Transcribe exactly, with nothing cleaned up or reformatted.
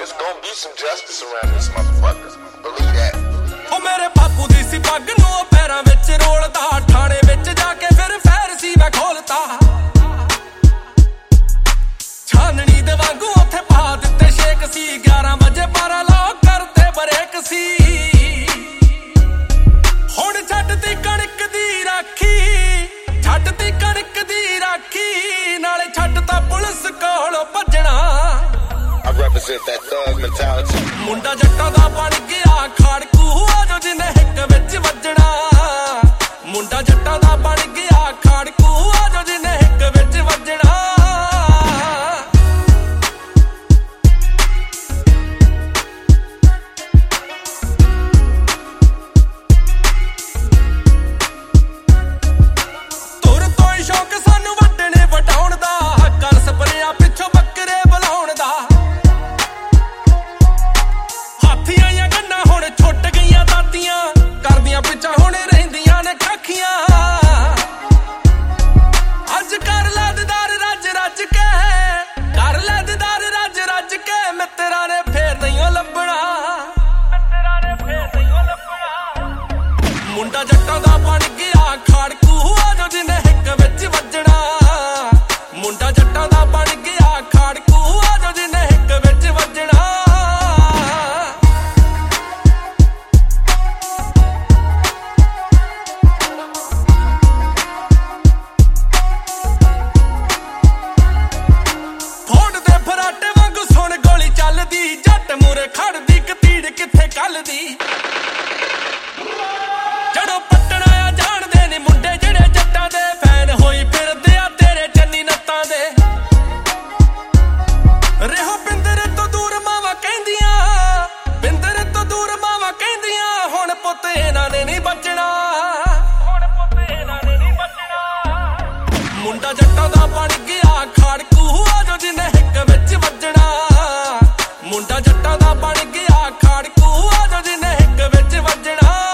There's gonna be some justice around this motherfucker. Believe that. ओ मेरे बापू दी सी पग नूं पैरां विच रोलदा ठाणे विच जाके फिर फैर सी मैं खोलता छाननी दे वांगू उत्थे पा दित्ते शेक सी ग्यारह बजे बारह लॉक करते ब्रेक सी हुण छड्डती कणक दी राखी छड्डती कणक दी राखी नाले छड्डता पुलिस कोल भज्जणा I represent that thug mentality. मुंडा जट्टां दा बन गया खाड़कू जो जिन्हें हिक विच वजणा मुंडा जट्टां दा बन गया खाड़कू जो जिन्हें हिक विच वजणा तुर तो ही शौक सानू वड्डणे वटाउण दा कर स्प्रेयां पिछों बकरे बुलाउण दा हाथियां गन्ना हुण छुट गईयां दातियां करदियां पिछा हुण रहिंदियां ने खाखियां अज कर लै दीदार रज रज के कर लै दीदार रज रज के मित्तरां ने फेर नहीं लभणा मित्तरां ने फेर नहीं लभणा मुंडा जट्टां दा बन गया खाड़कू जो जिन्हें हिक विच वजणा मुंडा जट्टां दा बन गया खाड़कू जो जिन्हें हिक विच वजणा जट मूरे खड़दी कतीड़ किथे कलदी जड़ों पट्टना आ जाणदे नी मुंडे जेड़े जट्टां दे फैन होई फिरदे आ तेरे चन्नी नत्तां दे रेहो पिंदरे तो दूर मावा कहंदियां पिंदरे तो दूर मावा कहंदियां हुण पुੱਤ इन्हां ने नहीं बचना हुण पुੱਤ इन्हां ने नहीं बचना मुंडा जट्टां दा बन गया खाड़कू जो जिन्हें हिक विच वजणा मुंडा जट्टां दा बन गया खाड़कू जो जिन्हें हिक विच वजणा